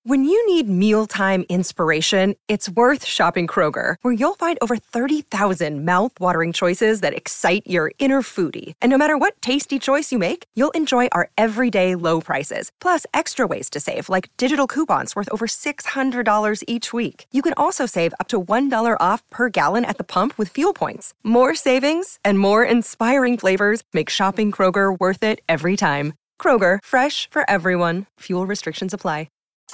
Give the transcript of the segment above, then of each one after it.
When you need mealtime inspiration, it's worth shopping Kroger, where you'll find over 30,000 mouth-watering choices that excite your inner foodie. And no matter what tasty choice you make, you'll enjoy our everyday low prices, plus extra ways to save, like digital coupons worth over $600 each week. You can also save up to $1 off per gallon at the pump with fuel points. More savings and more inspiring flavors make shopping Kroger worth it every time. Kroger, fresh for everyone. Fuel restrictions apply.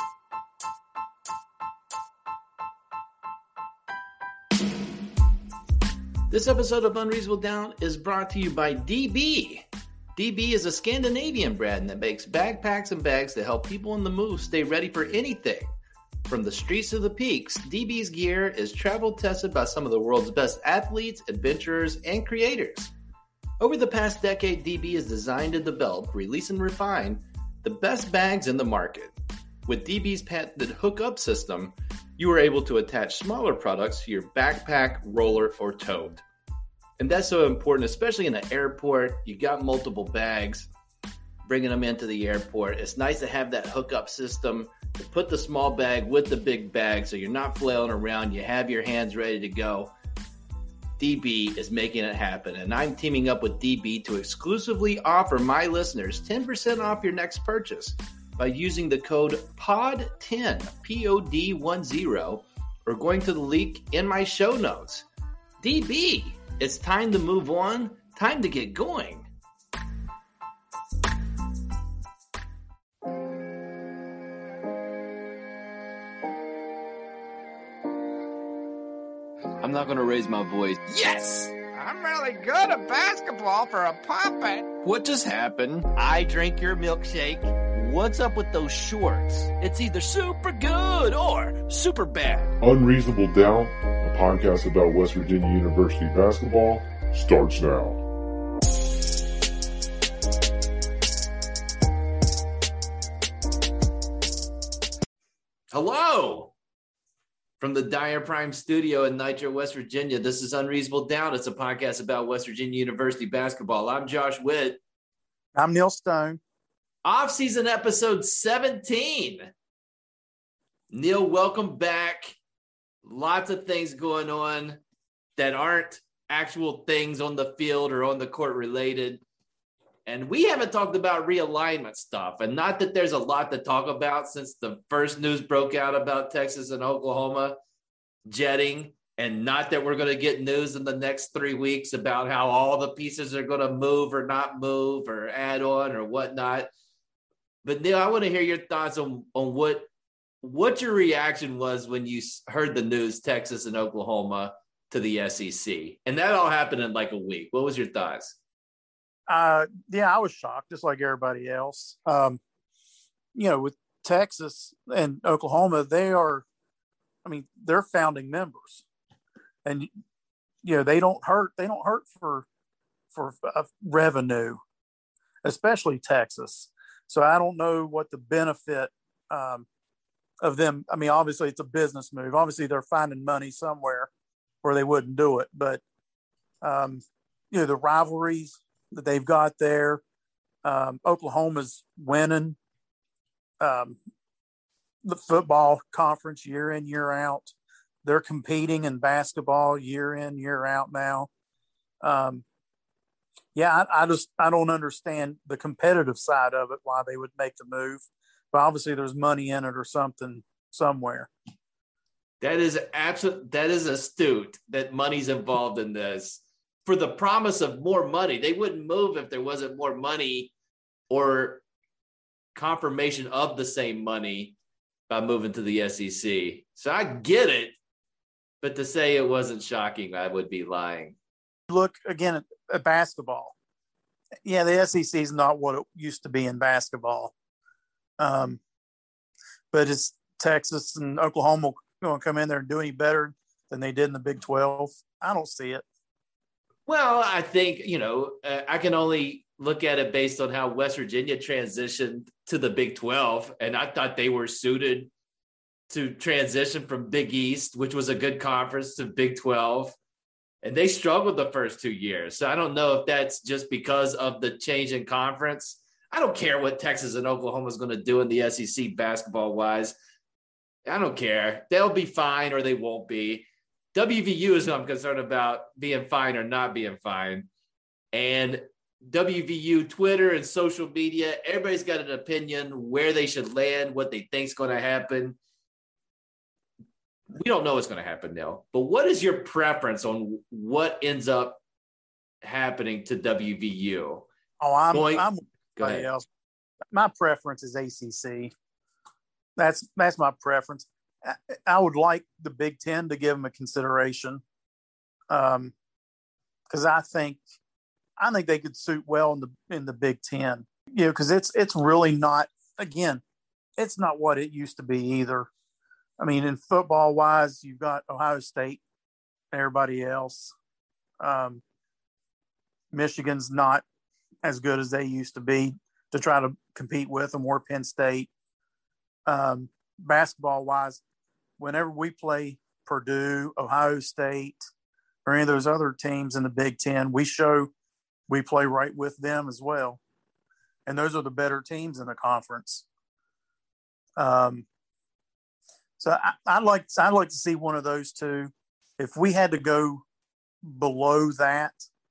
This episode of Unreasonable Doubt is brought to you by DB. DB is a Scandinavian brand that makes backpacks and bags to help people on the move stay ready for anything. From the streets to the peaks, DB's gear is travel tested by some of the world's best athletes, adventurers, and creators. Over the past decade, DB has designed and developed, released and refined the best bags in the market. With DB's patented hookup system, you are able to attach smaller products to your backpack, roller, or tote. And that's so important, especially in an airport. You got multiple bags, bringing them into the airport. It's nice to have that hookup system to put the small bag with the big bag so you're not flailing around. You have your hands ready to go. DB is making it happen, and I'm teaming up with DB to exclusively offer my listeners 10% off your next purchase by using the code POD10, POD10, or going to the link in my show notes. DB, it's time to move on, time to get going. I'm not going to raise my voice. Yes! I'm really good at basketball for a puppet. What just happened? I drank your milkshake. What's up with those shorts? It's either super good or super bad. Unreasonable Doubt, a podcast about West Virginia University basketball, starts now. Hello! From the Dyer Prime studio in Nitro, West Virginia, this is Unreasonable Doubt. It's a podcast about West Virginia University basketball. I'm Josh Witt. I'm Neil Stone. Off-season episode 17. Neil, welcome back. Lots of things going on that aren't actual things on the field or on the court related. And we haven't talked about realignment stuff. And not that there's a lot to talk about since the first news broke out about Texas and Oklahoma jetting. And not that we're going to get news in the next 3 weeks about how all the pieces are going to move or not move or add on or whatnot. But Neil, I want to hear your thoughts on what your reaction was when you heard the news, Texas and Oklahoma to the SEC. And that all happened in like a week. What was your thoughts? Yeah, I was shocked, just like everybody else. With Texas and Oklahoma, they're founding members, and they don't hurt for revenue, especially Texas. So I don't know what the benefit of them. I mean, obviously it's a business move. Obviously they're finding money somewhere where they wouldn't do it. But the rivalries that they've got there, Oklahoma's winning the football conference year in, year out. They're competing in basketball year in, year out now. I don't understand the competitive side of it, why they would make the move. But obviously there's money in it or something somewhere. That is astute that money's involved in this. For the promise of more money, they wouldn't move if there wasn't more money or confirmation of the same money by moving to the SEC. So I get it, but to say it wasn't shocking, I would be lying. Look again at basketball. Yeah, the SEC is not what it used to be in basketball. But is Texas and Oklahoma going to come in there and do any better than they did in the Big 12? I don't see it. Well, I think, I can only look at it based on how West Virginia transitioned to the Big 12. And I thought they were suited to transition from Big East, which was a good conference, to Big 12. And they struggled the first 2 years. So I don't know if that's just because of the change in conference. I don't care what Texas and Oklahoma is going to do in the SEC basketball wise. I don't care. They'll be fine or they won't be. WVU is what I'm concerned about, being fine or not being fine. And WVU Twitter and social media, everybody's got an opinion where they should land, what they think's going to happen. We don't know what's going to happen now. But what is your preference on what ends up happening to WVU? Oh, I'm go ahead. else. My preference is ACC. That's my preference. I would like the Big Ten to give them a consideration, because I think they could suit well in the Big Ten. You know, because it's really not. Again, it's not what it used to be either. I mean, in football wise, you've got Ohio State and everybody else. Michigan's not as good as they used to be to try to compete with them, or Penn State. Basketball wise, whenever we play Purdue, Ohio State, or any of those other teams in the Big Ten, we play right with them as well. And those are the better teams in the conference. So I'd like to see one of those two. If we had to go below that,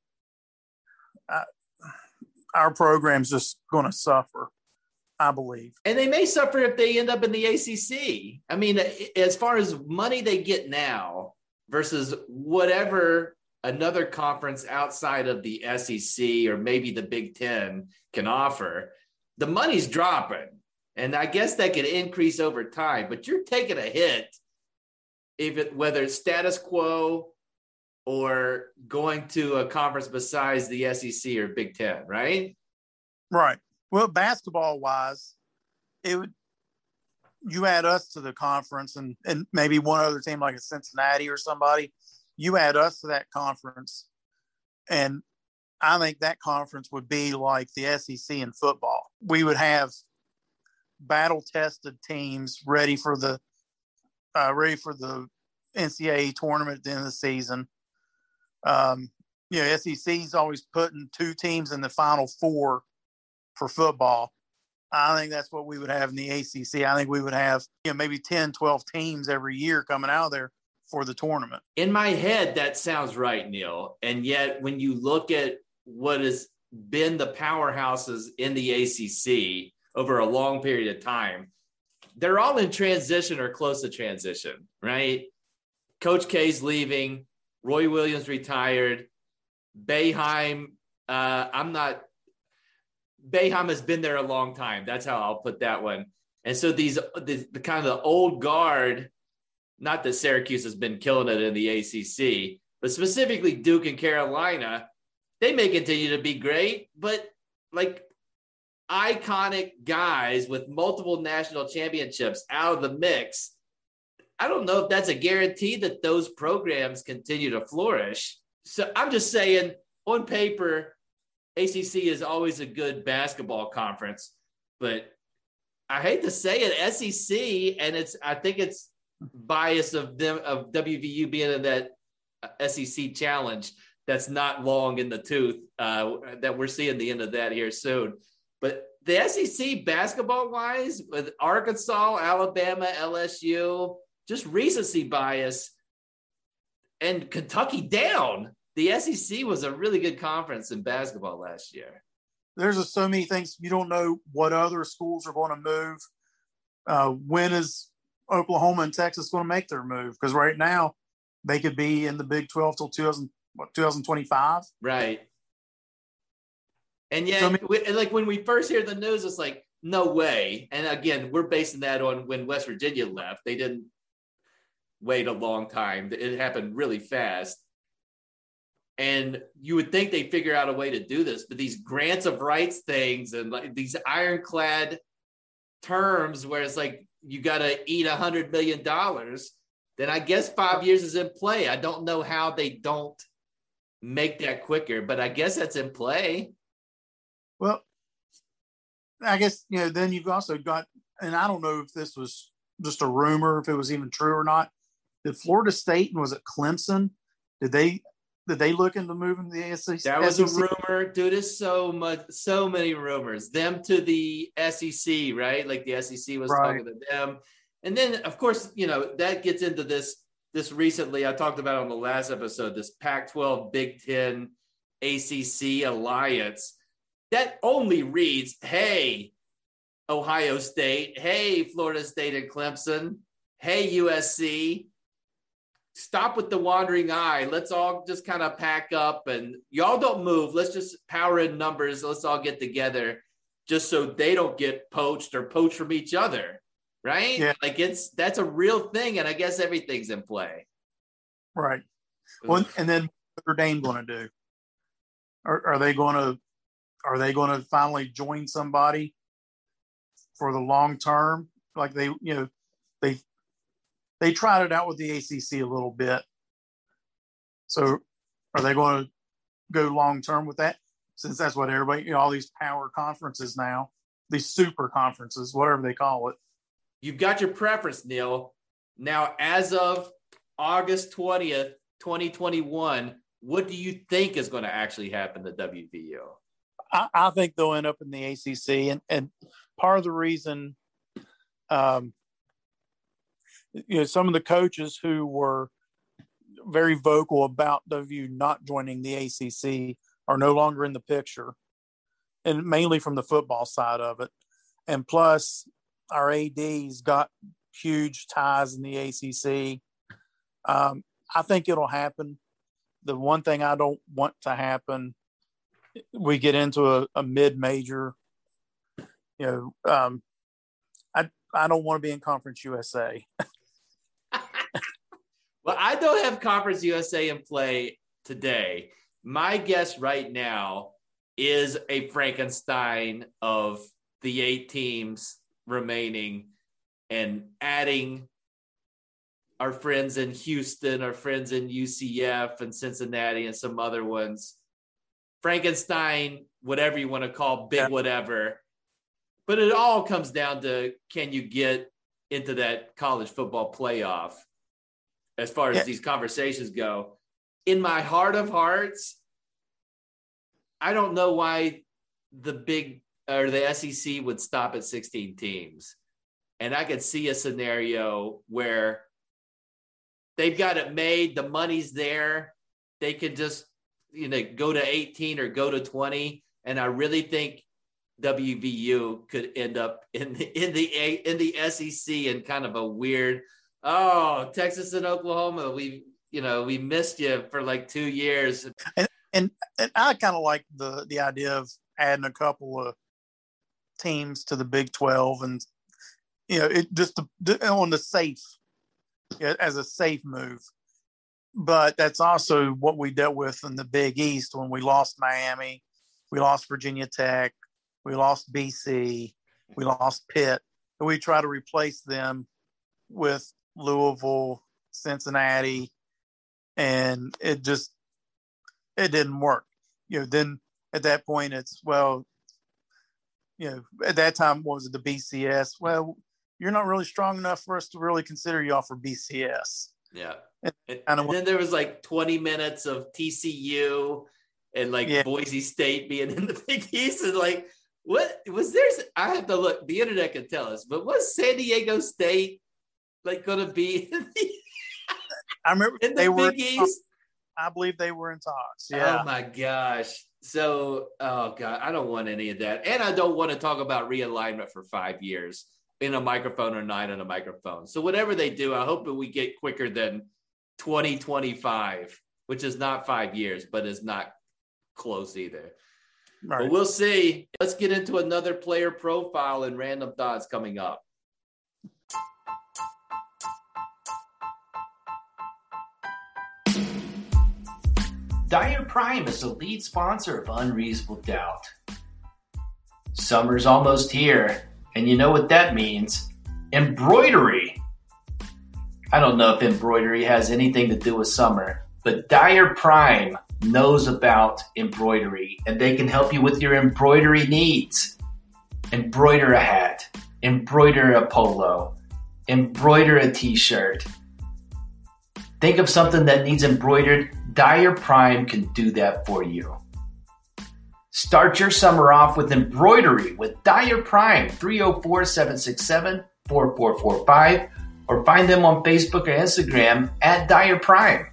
our program's just going to suffer, I believe. And they may suffer if they end up in the ACC. I mean, as far as money they get now versus whatever another conference outside of the SEC or maybe the Big Ten can offer, the money's dropping. And I guess that could increase over time, but you're taking a hit whether it's status quo or going to a conference besides the SEC or Big Ten, right? Right. Well, basketball-wise, you add us to the conference and maybe one other team like a Cincinnati or somebody, you add us to that conference, and I think that conference would be like the SEC in football. We would have battle-tested teams ready for the NCAA tournament at the end of the season. SEC's always putting two teams in the Final Four for football. I think that's what we would have in the ACC. I think we would have maybe 10, 12 teams every year coming out of there for the tournament. In my head, that sounds right, Neil. And yet when you look at what has been the powerhouses in the ACC over a long period of time, they're all in transition or close to transition, right? Coach K's leaving. Roy Williams retired. Boeheim, Boeheim has been there a long time. That's how I'll put that one. And so the kind of the old guard, not that Syracuse has been killing it in the ACC, but specifically Duke and Carolina, they may continue to be great, but like iconic guys with multiple national championships out of the mix, I don't know if that's a guarantee that those programs continue to flourish. So I'm just saying, on paper, ACC is always a good basketball conference, but I hate to say it, SEC, and I think it's bias of WVU being in that SEC challenge that's not long in the tooth, that we're seeing the end of that here soon. But the SEC basketball-wise, with Arkansas, Alabama, LSU, just recency bias, and Kentucky down. The SEC was a really good conference in basketball last year. There's just so many things. You don't know what other schools are going to move. When is Oklahoma and Texas going to make their move? Because right now they could be in the Big 12 till 2025. Right. And yet, like when we first hear the news, it's like, no way. And again, we're basing that on when West Virginia left. They didn't wait a long time. It happened really fast. And you would think they figure out a way to do this, but these grants of rights things and like these ironclad terms where it's like, you got to eat $100 million, then I guess 5 years is in play. I don't know how they don't make that quicker, but I guess that's in play. Well, I guess, then you've also got, and I don't know if this was just a rumor, if it was even true or not. Did Florida State and was it Clemson? Did they look into moving to the SEC? That was a rumor, dude. There's so many rumors. Them to the SEC, right? Like the SEC was talking to them, And then, of course, that gets into this recently. I talked about on the last episode, this Pac-12, Big Ten, ACC alliance that only reads, hey, Ohio State, hey, Florida State and Clemson, hey, USC, stop with the wandering eye. Let's all just kind of pack up and y'all don't move. Let's just power in numbers. Let's all get together just so they don't get poached or poach from each other. Right? Yeah. Like that's a real thing. And I guess everything's in play. Right. Well, and then what are Notre Dame going to do? Are they going to finally join somebody for the long term? Like they tried it out with the ACC a little bit. So are they going to go long term with that? Since that's what everybody, all these power conferences now, these super conferences, whatever they call it. You've got your preference, Neil. Now, as of August 20th, 2021, what do you think is going to actually happen to WVU? I think they'll end up in the ACC. And part of the reason, some of the coaches who were very vocal about WVU not joining the ACC are no longer in the picture, and mainly from the football side of it. And plus, our AD's got huge ties in the ACC. I think it'll happen. The one thing I don't want to happen, we get into a mid-major. I don't want to be in Conference USA. Well, I don't have Conference USA in play today. My guess right now is a Frankenstein of the 8 teams remaining and adding our friends in Houston, our friends in UCF and Cincinnati and some other ones. Frankenstein, whatever you want to call big, whatever. But it all comes down to, can you get into that college football playoff as far as these conversations go? In my heart of hearts, I don't know why the SEC would stop at 16 teams. And I could see a scenario where they've got it made, the money's there. They could just, go to 18 or go to 20. And I really think WVU could end up in the SEC in kind of a weird, Texas and Oklahoma, we missed you for like 2 years. And I kind of like the idea of adding a couple of teams to the Big 12, and it just on the safe, as a safe move. But that's also what we dealt with in the Big East when we lost Miami, we lost Virginia Tech, we lost BC, we lost Pitt, and we try to replace them with Louisville, Cincinnati, and it didn't work. Then at that point it's, at that time, what was it, the BCS? Well, you're not really strong enough for us to really consider you all for BCS. Yeah. And then there was like 20 minutes of TCU and Boise State being in the Big East. And what was there? I have to look. The internet can tell us. But was San Diego State going to be in I remember in the Big East? I believe they were in talks. Yeah. Oh my gosh. So, God, I don't want any of that. And I don't want to talk about realignment for 5 years in a microphone or 9 on a microphone. So whatever they do, I hope that we get quicker than 2025, which is not 5 years, but is not close either. Right. But we'll see. Let's get into another player profile and random thoughts coming up. Dyer Prime is the lead sponsor of Unreasonable Doubt. Summer's almost here, and you know what that means. Embroidery. I don't know if embroidery has anything to do with summer, but Dyer Prime knows about embroidery, and they can help you with your embroidery needs. Embroider a hat, embroider a polo, embroider a t-shirt. Think of something that needs embroidered. Dyer Prime can do that for you. Start your summer off with embroidery with Dyer Prime, 304-767-4585. 888-866-4445 or find them on Facebook or Instagram at Dyer Prime.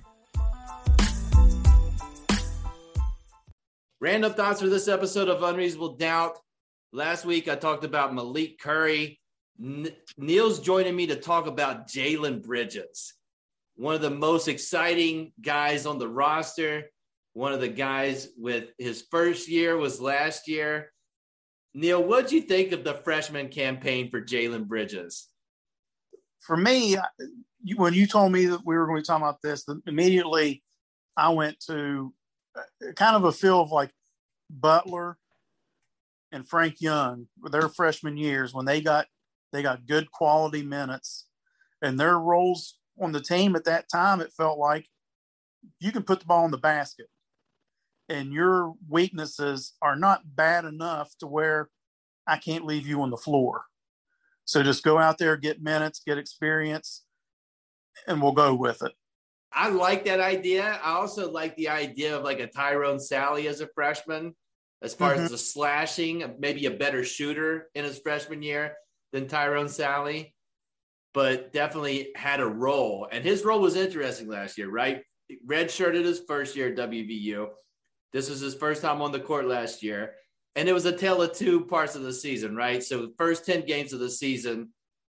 Random thoughts for this episode of Unreasonable Doubt. Last week I talked about Malik Curry. Neil's joining me to talk about Jalen Bridges, one of the most exciting guys on the roster. One of the guys with his first year was last year. Neil, what did you think of the freshman campaign for Jalen Bridges? For me, when you told me that we were going to be talking about this, immediately I went to kind of a feel of like Butler and Frank Young with their freshman years when they got good quality minutes, and their roles on the team at that time, it felt like you can put the ball in the basket and your weaknesses are not bad enough to where I can't leave you on the floor. So just go out there, get minutes, get experience, and we'll go with it. I like that idea. I also like the idea of like a Tyrone Sally as a freshman, as far as the slashing, maybe a better shooter in his freshman year than Tyrone Sally, but definitely had a role. And his role was interesting last year, right? Redshirted his first year at WVU. This was his first time on the court last year. And it was a tale of two parts of the season, right? So the first 10 games of the season,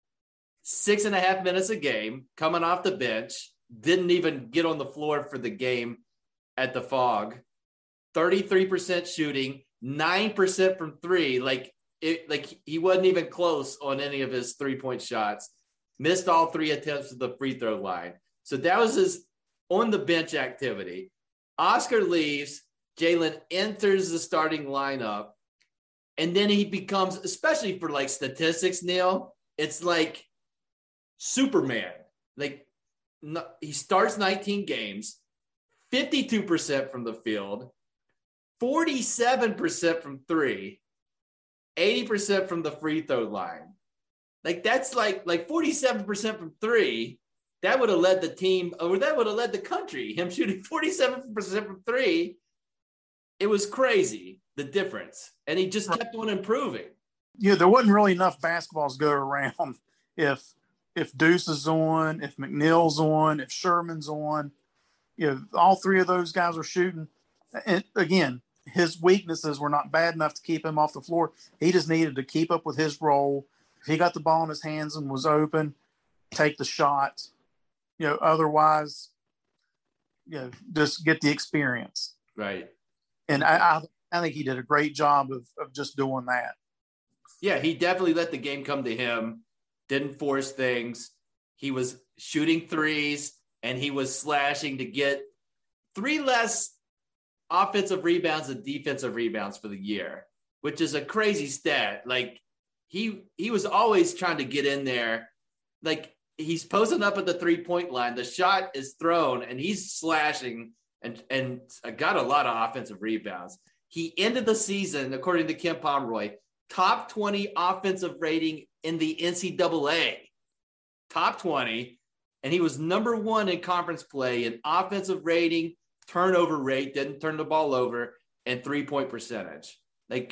6.5 minutes a game, coming off the bench, didn't even get on the floor for the game at the Fog. 33% shooting, 9% from three. Like he wasn't even close on any of his 3-point shots. Missed all 3 attempts at the free throw line. So that was his on the bench activity. Oscar leaves. Jalen enters the starting lineup. And then he becomes, especially for like statistics, Neil, it's like Superman. Like he starts 19 games, 52% from the field, 47% from three, 80% from the free throw line. Like that's like 47% from three. That would have led the team, or that would have led the country. Him shooting 47% from three. It was crazy, the difference. And he just kept on improving. Yeah, there wasn't really enough basketballs go around if Deuce is on, if McNeil's on, if Sherman's on. You know, all 3 of those guys are shooting. And again, his weaknesses were not bad enough to keep him off the floor. He just needed to keep up with his role. If he got the ball in his hands and was open, take the shot. You know, otherwise, you know, just get the experience. Right. And I think he did a great job of just doing that. Yeah, he definitely let the game come to him, didn't force things. He was shooting threes, and he was slashing to get 3 less offensive rebounds and defensive rebounds for the year, which is a crazy stat. Like, he was always trying to get in there. Like, he's posting up at the 3-point line. The shot is thrown, and he's slashing and got a lot of offensive rebounds. He ended the season, according to Ken Pomeroy, top 20 offensive rating in the NCAA. Top 20. And he was number 1 in conference play in offensive rating, turnover rate, didn't turn the ball over, and 3-point percentage. We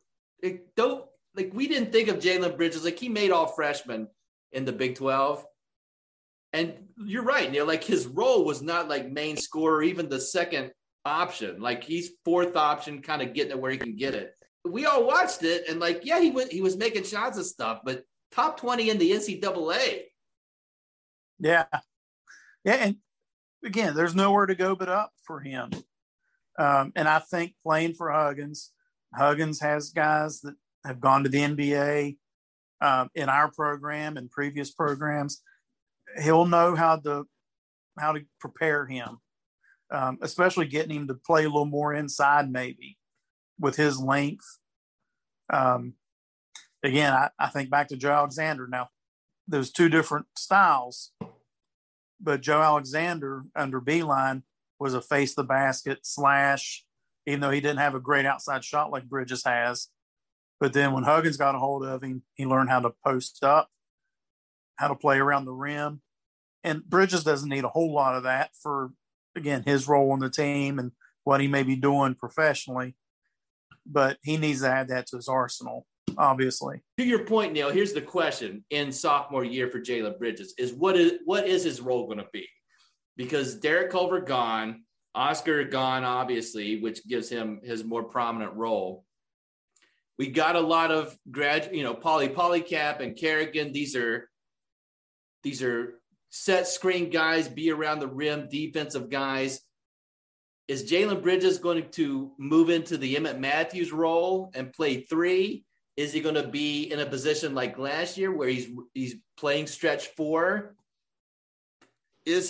didn't think of Jalen Bridges. Like, he made all freshmen in the Big 12. And you're right, Neil, like his role was not like main scorer, even the second option. Like he's 4th option, kind of getting it where he can get it. We all watched it and like, yeah, he was making shots and stuff, but top 20 in the NCAA. Yeah. Yeah. And again, there's nowhere to go but up for him. And I think playing for Huggins has guys that have gone to the NBA in our program and previous programs. He'll know how to prepare him, especially getting him to play a little more inside, maybe with his length. Again, I think back to Joe Alexander. Now, there's 2 different styles, but Joe Alexander under Beeline was a face the basket slash, even though he didn't have a great outside shot like Bridges has. But then when Huggins got a hold of him, he learned how to post up, how to play around the rim. And Bridges doesn't need a whole lot of that for, again, his role on the team and what he may be doing professionally. But he needs to add that to his arsenal. obviously. To your point, Neil, here's the question in sophomore year for Jalen Bridges is what is his role going to be? Because Derek Culver gone, Oscar gone, obviously, which gives him his more prominent role. We got a lot of Polycap and Kerrigan. These are set screen guys, be around the rim, defensive guys. Is Jalen Bridges going to move into the Emmett Matthews role and play three? Is he going to be in a position like last year where he's playing stretch four? Is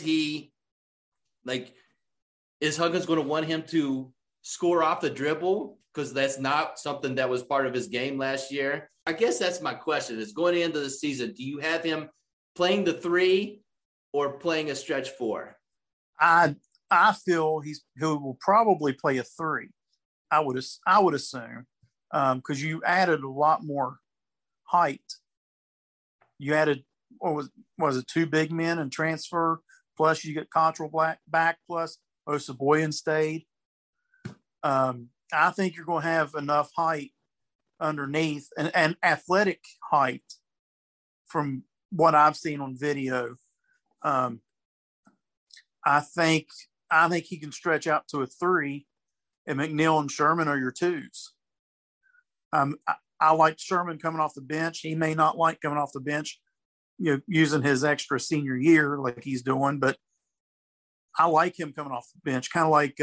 Huggins going to want him to score off the dribble? Because that's not something that was part of his game last year. I guess that's my question is going into the season, do you have him playing the three or playing a stretch four? I feel he will probably play a three. I would assume because you added a lot more height. You added what was it, 2 big men and transfer, plus you get Cottrell back, plus Osaboyan stayed. I think you're going to have enough height underneath and athletic height from what I've seen on video. I think he can stretch out to a three, and McNeil and Sherman are your twos. I like Sherman coming off the bench. He may not like coming off the bench, using his extra senior year like he's doing, but I like him coming off the bench, kind of like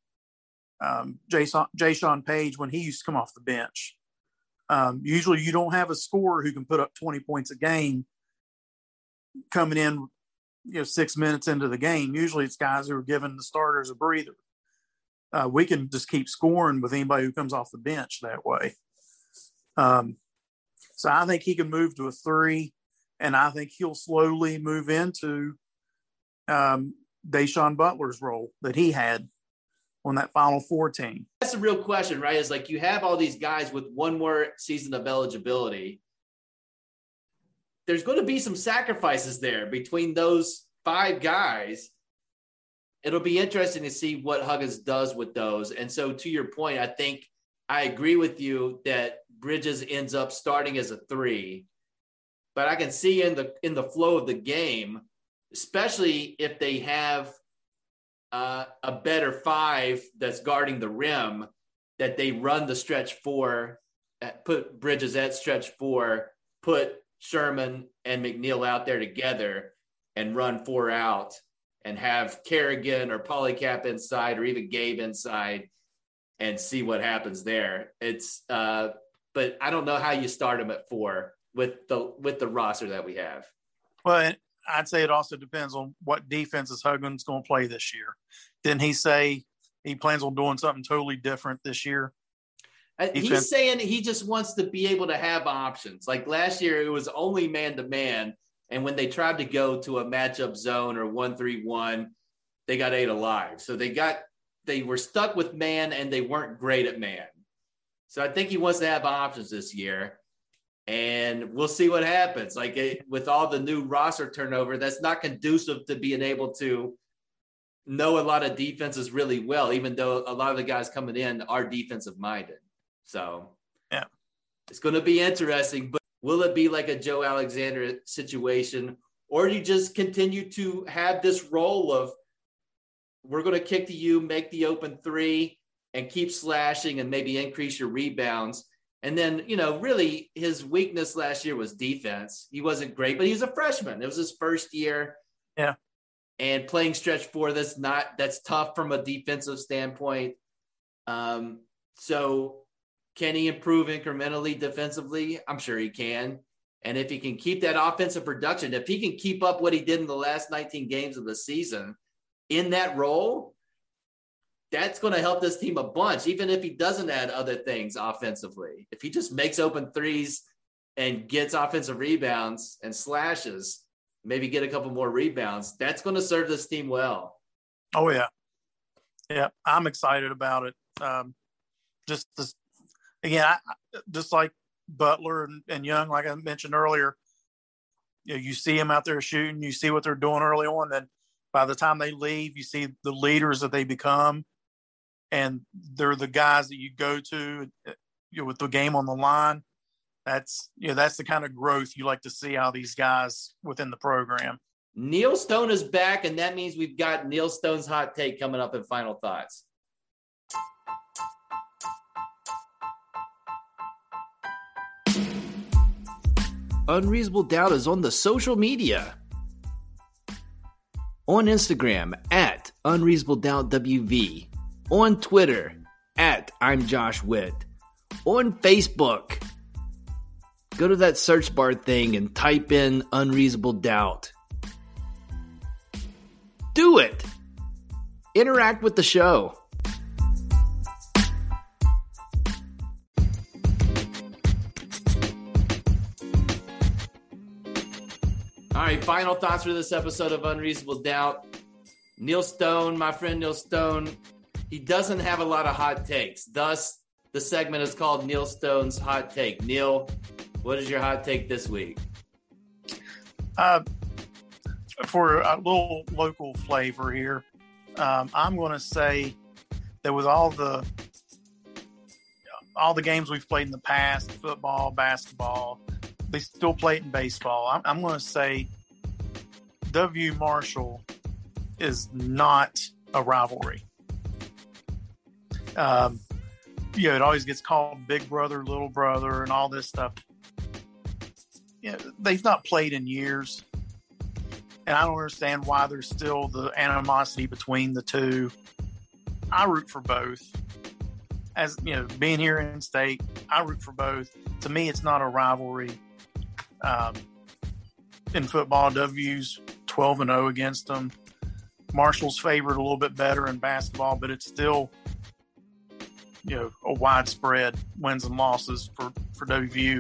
Jason Page when he used to come off the bench. Usually you don't have a scorer who can put up 20 points a game coming in 6 minutes into the game. Usually it's guys who are giving the starters a breather. We can just keep scoring with anybody who comes off the bench that way. So I think he can move to a three, and I think he'll slowly move into Deshaun Butler's role that he had on that Final Four team. That's the real question, right? Is like you have all these guys with one more season of eligibility. There's going to be some sacrifices there between those 5 guys. It'll be interesting to see what Huggins does with those. And so to your point, I think I agree with you that Bridges ends up starting as a 3, but I can see in the flow of the game, especially if they have a better 5 that's guarding the rim, that they run the stretch 4, put Bridges at stretch 4, put Sherman and McNeil out there together and run 4 out and have Kerrigan or Polycap inside or even Gabe inside and see what happens there. It's but I don't know how you start him at 4 with the roster that we have. Well, I'd say it also depends on what defenses Huggins going to play this year. Didn't he say he plans on doing something totally different this year? He's saying he just wants to be able to have options. Like last year, it was only man-to-man, and when they tried to go to a matchup zone or 1-3-1, they got 8 alive. So they were stuck with man, and they weren't great at man. So I think he wants to have options this year, and we'll see what happens. Like with all the new roster turnover, that's not conducive to being able to know a lot of defenses really well, even though a lot of the guys coming in are defensive-minded. So yeah, it's going to be interesting, but will it be like a Joe Alexander situation, or do you just continue to have this role of we're going to kick to you, make the open 3 and keep slashing and maybe increase your rebounds? And then, really his weakness last year was defense. He wasn't great, but he was a freshman. It was his first year. Yeah. And playing stretch 4, that's tough from a defensive standpoint. So can he improve incrementally defensively? I'm sure he can. And if he can keep that offensive production, if he can keep up what he did in the last 19 games of the season in that role, that's going to help this team a bunch, even if he doesn't add other things offensively. If he just makes open 3s and gets offensive rebounds and slashes, maybe get a couple more rebounds, that's going to serve this team well. Oh, yeah. Yeah, I'm excited about it. Just like Butler and Young, like I mentioned earlier, you see them out there shooting, you see what they're doing early on, then by the time they leave, you see the leaders that they become, and they're the guys that you go to with the game on the line. that's the kind of growth you like to see out of these guys within the program. Neil Stone is back, and that means we've got Neil Stone's hot take coming up in Final Thoughts. Unreasonable Doubt is on the social media. On Instagram at UnreasonableDoubtWV. On Twitter at I'm Josh Witt. On Facebook, go to that search bar thing and type in Unreasonable Doubt. Do it. Interact with the show. All right, final thoughts for this episode of Unreasonable Doubt. Neil Stone, my friend Neil Stone, he doesn't have a lot of hot takes. Thus, the segment is called Neil Stone's Hot Take. Neil, what is your hot take this week? For a little local flavor here, I'm going to say that with all the games we've played in the past, football, basketball, they still play it in baseball. I'm going to say W. Marshall is not a rivalry. It always gets called big brother, little brother, and all this stuff. They've not played in years. And I don't understand why there's still the animosity between the two. I root for both. As being here in state, I root for both. To me, it's not a rivalry. In football, W's 12-0 against them. Marshall's favored a little bit better in basketball, but it's still, a widespread wins and losses for WVU.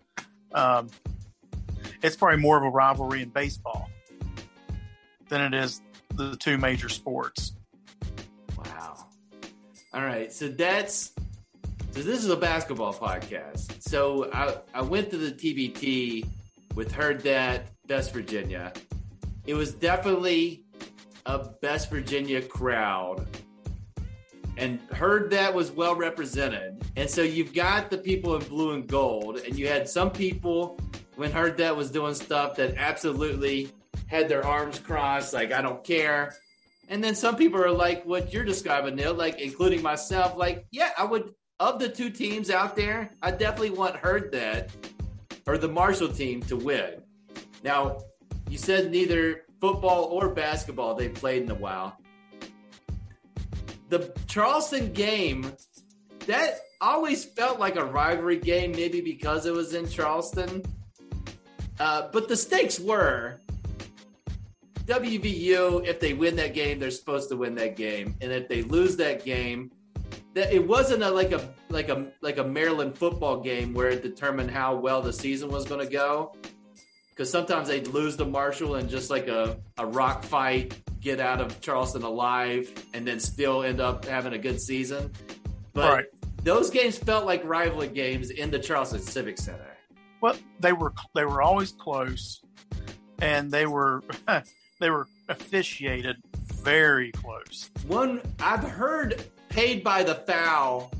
It's probably more of a rivalry in baseball than it is the two major sports. Wow. All right. So this is a basketball podcast. So I went to the TBT with Heard That, Best Virginia. It was definitely a Best Virginia crowd. And Heard That was well represented. And so you've got the people in blue and gold, and you had some people when Heard That was doing stuff that absolutely had their arms crossed, like, I don't care. And then some people are like what you're describing, Neil, like, including myself, like, yeah, I would, of the two teams out there, I definitely want Heard That or the Marshall team to win. Now, you said neither football or basketball they played in a while. The Charleston game, that always felt like a rivalry game, maybe because it was in Charleston. But the stakes were WVU, if they win that game, they're supposed to win that game. And if they lose that game, that it wasn't like a Maryland football game where it determined how well the season was going to go. Because sometimes they'd lose to Marshall and just like a rock fight, get out of Charleston alive, and then still end up having a good season. But Those games felt like rivalry games in the Charleston Civic Center. Well, they were always close, and they were officiated very close. One I've heard paid by the foul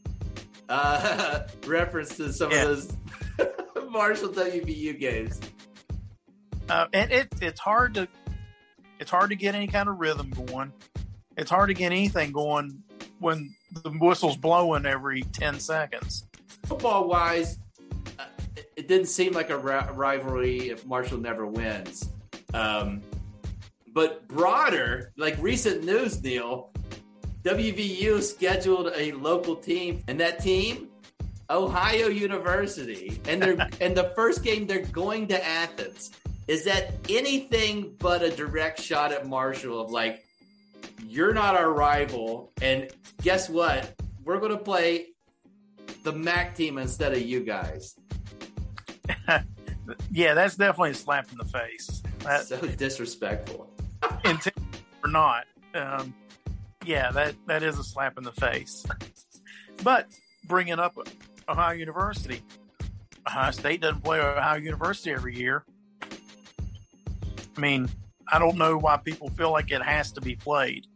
reference to some of those Marshall WVU games. And it's hard to get any kind of rhythm going. It's hard to get anything going when the whistle's blowing every 10 seconds. Football wise, it didn't seem like a rivalry if Marshall never wins. But broader, like recent news, Neil, WVU scheduled a local team, and that team, Ohio University, and the first game they're going to Athens. Is that anything but a direct shot at Marshall of like, you're not our rival, and guess what? We're going to play the MAC team instead of you guys. Yeah, that's definitely a slap in the face. That's so disrespectful. Intent or not. That is a slap in the face. But bringing up Ohio University, Ohio State doesn't play Ohio University every year. I mean, I don't know why people feel like it has to be played.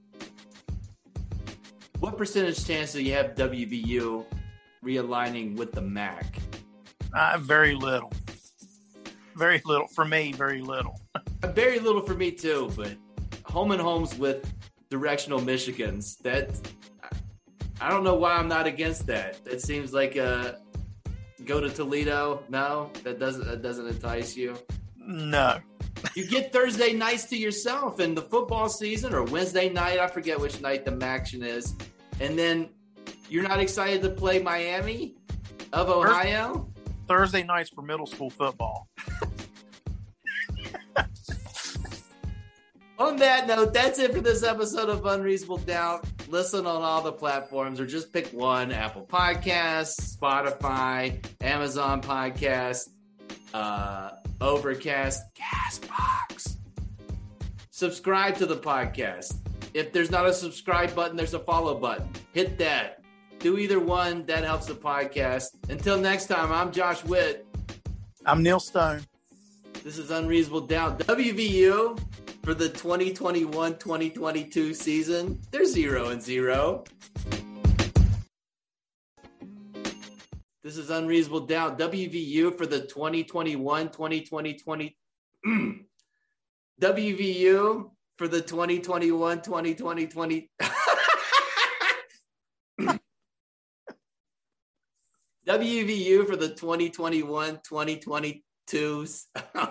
What percentage chance do you have WVU realigning with the MAC? Very little. Very little. For me, very little. Very little for me too, but home and homes with directional Michigans. That I don't know why I'm not against that. That seems like go to Toledo. No, that doesn't entice you. No. You get Thursday nights to yourself in the football season, or Wednesday night. I forget which night the action is. And then you're not excited to play Miami of Ohio? Thursday nights for middle school football. On that note, that's it for this episode of Unreasonable Doubt. Listen on all the platforms, or just pick one: Apple Podcasts, Spotify, Amazon Podcasts, Overcast, Castbox. Subscribe to the podcast. If there's not a subscribe button, there's a follow button. Hit that. Do either one. That helps the podcast. Until next time, I'm Josh Witt. I'm Neil Stone. This is Unreasonable Doubt. WVU for the 2021-2022 season. They're 0-0. This is Unreasonable Doubt. WVU for the 2021-2020 WVU for the 2021-2020 WVU for the 2021-2022.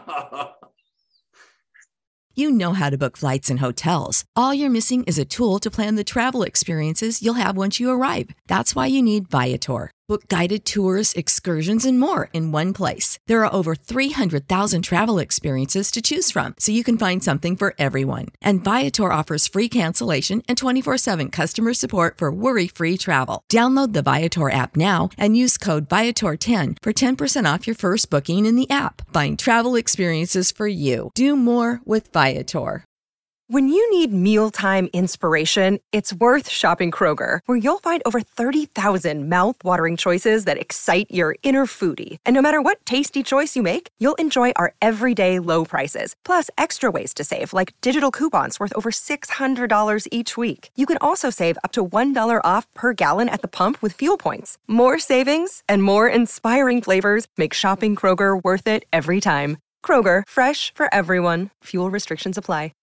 You know how to book flights and hotels. All you're missing is a tool to plan the travel experiences you'll have once you arrive. That's why you need Viator. Book guided tours, excursions, and more in one place. There are over 300,000 travel experiences to choose from, so you can find something for everyone. And Viator offers free cancellation and 24/7 customer support for worry-free travel. Download the Viator app now and use code Viator10 for 10% off your first booking in the app. Find travel experiences for you. Do more with Viator. When you need mealtime inspiration, it's worth shopping Kroger, where you'll find over 30,000 mouth-watering choices that excite your inner foodie. And no matter what tasty choice you make, you'll enjoy our everyday low prices, plus extra ways to save, like digital coupons worth over $600 each week. You can also save up to $1 off per gallon at the pump with fuel points. More savings and more inspiring flavors make shopping Kroger worth it every time. Kroger, fresh for everyone. Fuel restrictions apply.